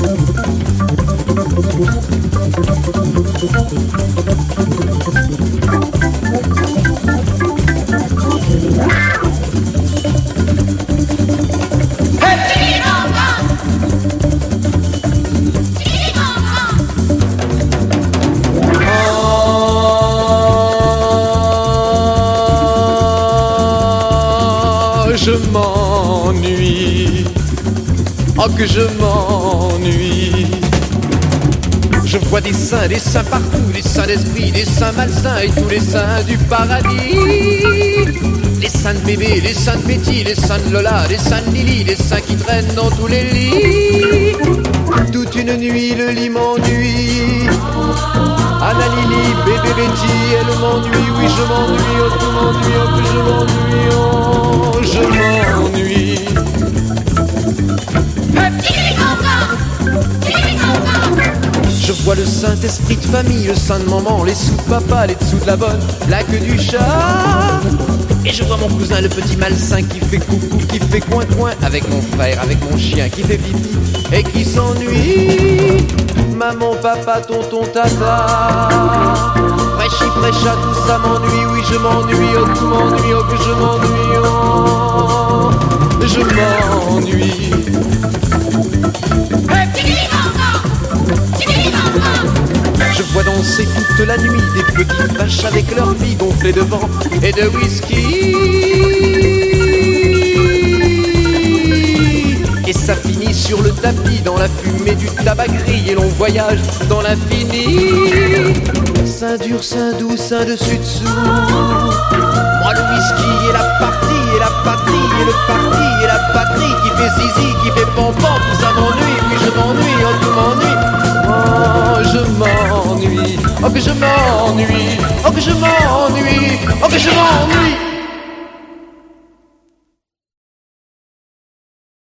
Je m'ennuie, oh que je m'ennuie. Je vois des saints partout, des saints d'esprit, des saints malsains et tous les saints du paradis. Les saints de bébé, les saints de Betty, les saints de Lola, les saints de Lily, les saints qui traînent dans tous les lits. Toute une nuit le lit m'ennuie. Anna Lily, bébé Betty, elle m'ennuie, oui je m'ennuie, oh tout m'ennuie, oh que je m'ennuie, oh je m'ennuie. Je vois le Saint-Esprit de famille, le Saint de maman, les sous de papa, les dessous de la bonne, la queue du chat. Et je vois mon cousin le petit malsain qui fait coucou, qui fait coin-coin avec mon frère, avec mon chien qui fait pipi et qui s'ennuie. Maman, papa, tonton, tata, fraîchi, fraîcha, tout ça m'ennuie, oui je m'ennuie, oh tout m'ennuie, oh que je m'ennuie, oh je m'ennuie. Je vois danser toute la nuit des petites vaches avec leurs filles gonflées de vent et de whisky. Et ça finit sur le tapis dans la fumée du tabac gris et l'on voyage dans l'infini. Sein dur, sein doux, sein dessus dessous. Moi le whisky et la partie et la patrie et le parti et la patrie qui fait zizi, qui fait pompon, tout ça m'ennuie, oui je m'ennuie, oh tout m'ennuie. Oh je m'ennuie, oh que je m'ennuie, oh que je m'ennuie, oh que je m'ennuie.